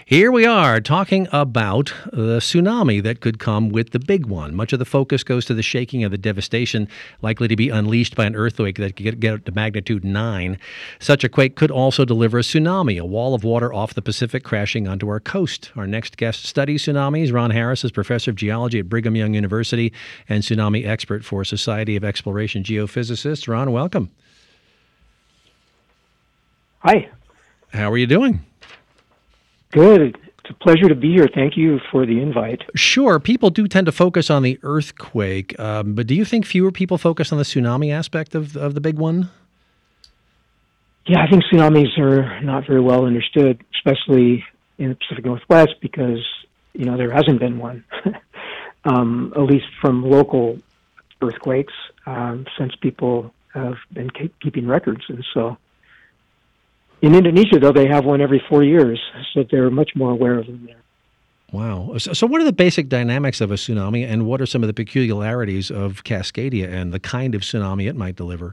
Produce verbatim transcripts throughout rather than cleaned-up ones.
Here we are talking about the tsunami that could come with the big one. Much of the focus goes to the shaking of the devastation likely to be unleashed by an earthquake that could get, get up to magnitude nine. Such a quake could also deliver a tsunami, a wall of water off the Pacific crashing onto our coast. Our next guest studies tsunamis. Ron Harris is professor of geology at Brigham Young University and tsunami expert for Society of Exploration Geophysicists. Ron, welcome. Hi. How are you doing? Good. It's a pleasure to be here. Thank you for the invite. Sure. People do tend to focus on the earthquake, um, but do you think fewer people focus on the tsunami aspect of, of the big one? Yeah, I think tsunamis are not very well understood, especially in the Pacific Northwest, because, you know, there hasn't been one, um, at least from local earthquakes, um, since people have been keep, keeping records. And so in Indonesia, though, they have one every four years, so they're much more aware of them there. Wow. So, so what are the basic dynamics of a tsunami, and what are some of the peculiarities of Cascadia and the kind of tsunami it might deliver?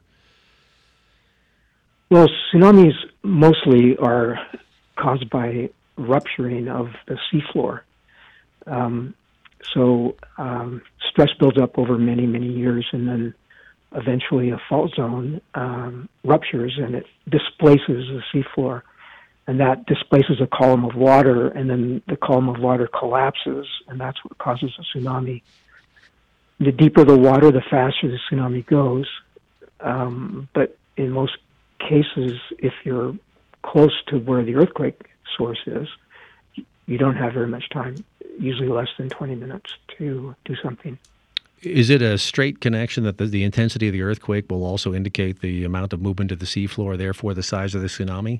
Well, tsunamis mostly are caused by rupturing of the seafloor. Um, so um, stress builds up over many, many years, and then eventually a fault zone um, ruptures and it displaces the seafloor, and that displaces a column of water, and then the column of water collapses, and that's what causes a tsunami. The deeper the water, the faster the tsunami goes. Um, but in most cases, if you're close to where the earthquake source is, you don't have very much time, usually less than twenty minutes, to do something. Is it a straight connection that the, the intensity of the earthquake will also indicate the amount of movement of the seafloor, therefore the size of the tsunami?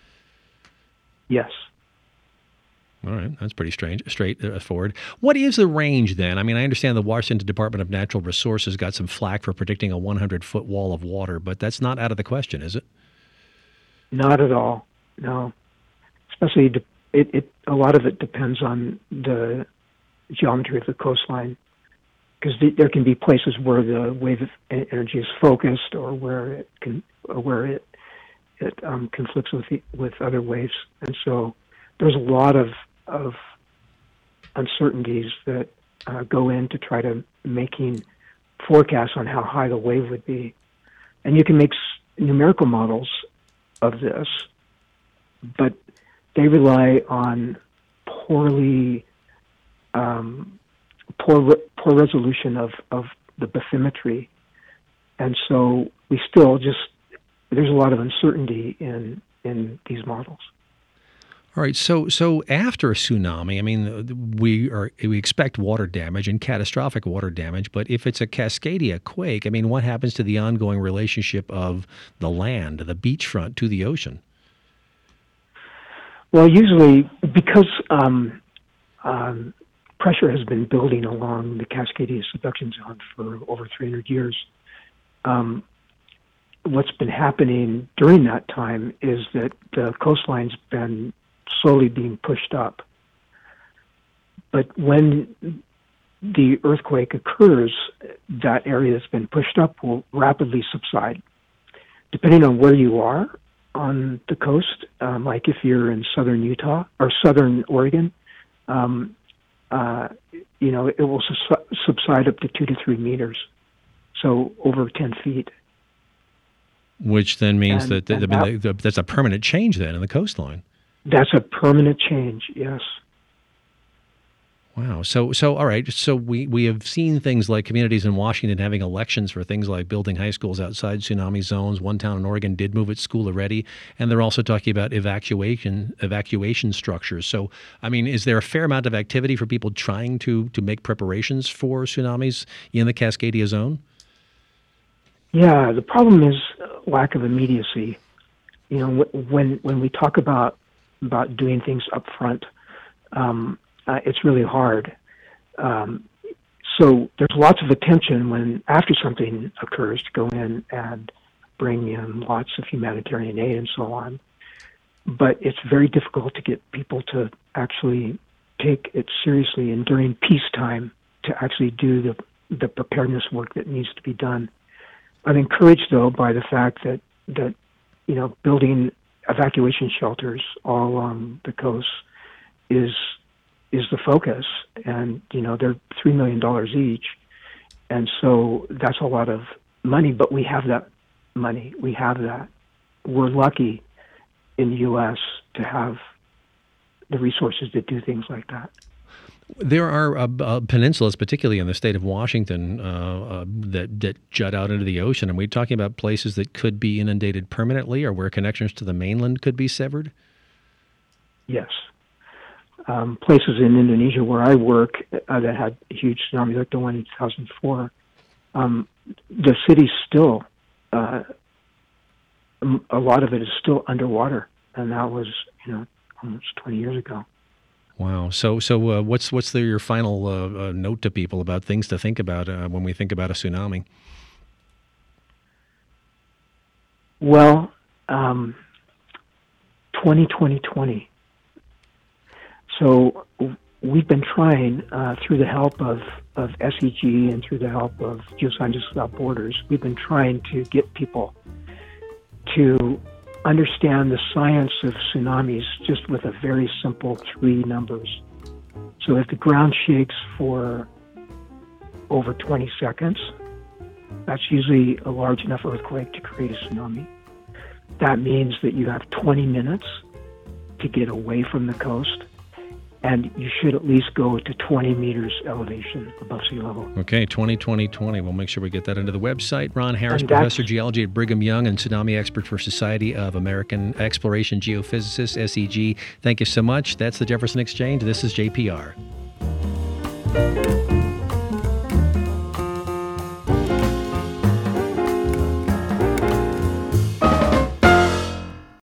Yes. All right, that's pretty strange, straightforward. What is the range then? I mean, I understand the Washington Department of Natural Resources got some flack for predicting a hundred foot wall of water, but that's not out of the question, is it? Not at all, no. Especially, it, it, a lot of it depends on the geometry of the coastline, because the, there can be places where the wave of energy is focused, or where it can, or where it it um, conflicts with the, with other waves, and so there's a lot of of uncertainties that uh, go into try to making forecasts on how high the wave would be, and you can make s- numerical models of this, but they rely on poorly um, poor re- poor resolution of, of the bathymetry, and so we still just there's a lot of uncertainty in in these models. All right, so so after a tsunami, I mean, we are we expect water damage and catastrophic water damage, but if it's a Cascadia quake, I mean, what happens to the ongoing relationship of the land, the beachfront, to the ocean? Well, usually because um, um, pressure has been building along the Cascadia subduction zone for over three hundred years. Um, what's been happening during that time is that the coastline's been slowly being pushed up. But when the earthquake occurs, that area that's been pushed up will rapidly subside. Depending on where you are on the coast, um, like if you're in southern Utah or southern Oregon, um, uh, you know, it will su- subside up to two to three meters, so over ten feet. Which then means and, that, that, I mean, that that's a permanent change then in the coastline. That's a permanent change, yes. Wow. So, so all right. So we, we have seen things like communities in Washington having elections for things like building high schools outside tsunami zones. One town in Oregon did move its school already, and they're also talking about evacuation evacuation structures. So, I mean, is there a fair amount of activity for people trying to to make preparations for tsunamis in the Cascadia zone? Yeah, the problem is lack of immediacy. You know, when when we talk about about doing things up front, um, uh, it's really hard. Um, so there's lots of attention when after something occurs to go in and bring in lots of humanitarian aid and so on. But it's very difficult to get people to actually take it seriously, and during peacetime to actually do the the preparedness work that needs to be done. I'm encouraged, though, by the fact that, that you know, building evacuation shelters all along the coast is is the focus, and you know they're three million dollars each, and so that's a lot of money. But we have that money. We have that. We're lucky in the U S to have the resources to do things like that. There are uh, uh, peninsulas, particularly in the state of Washington, uh, uh, that, that jut out into the ocean. And we're talking about places that could be inundated permanently, or where connections to the mainland could be severed? Yes. Um, places in Indonesia where I work uh, that had a huge tsunami, like the one in two thousand four, um, the city's still, uh, a lot of it is still underwater. And that was, you know, almost twenty years ago. Wow. So, so uh, what's what's the, your final uh, uh, note to people about things to think about uh, when we think about a tsunami? Well, um, twenty twenty twenty. So we've been trying, uh, through the help of, of S E G and through the help of Geoscientists Without Borders, we've been trying to get people to understand the science of tsunamis just with a very simple three numbers. So if the ground shakes for over twenty seconds, that's usually a large enough earthquake to create a tsunami. That means that you have twenty minutes to get away from the coast, and you should at least go to twenty meters elevation above sea level. Okay, twenty twenty twenty. We'll make sure we get that into the website. Ron Harris, And professor that's- of geology at Brigham Young and tsunami expert for Society of American Exploration Geophysicists, S E G. Thank you so much. That's the Jefferson Exchange. This is J P R.